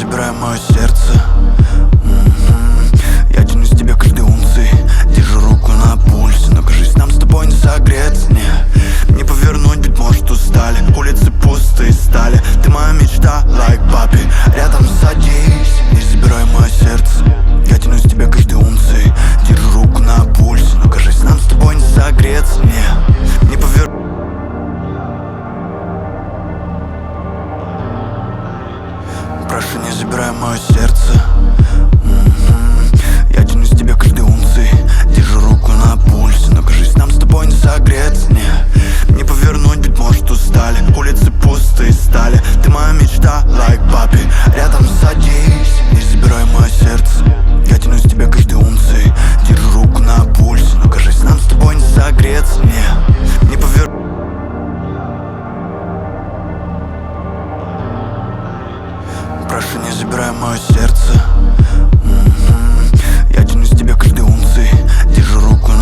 забирай мое сердце. Я тянусь к тебе каждой унцией, держу руку на пульсе, но кажись, нам с тобой не согреться. Не повернуть, быть может устали, улицы пустые стали. Ты моя мечта, like папи, рядом садись. Не забирай мое сердце. Я тянусь к тебе каждой унцией, держу руку на пульсе, но кажись, нам с тобой не согреться. Не повернуть. Прошу, не забирай мое сердце. Я тянусь к тебе каждой унцией, держу руку на пульсе, но кажись, нам с тобой не согреться. Не повернуть, быть может устали, улицы пустые стали. Ты моя мечта, like папи, рядом садись. Не забирай мое сердце. Я тянусь к тебе каждой унцией, держу руку на пульсе, но кажись, нам с тобой не согреться. Не повернуть. Прошу, не забирай мое сердце.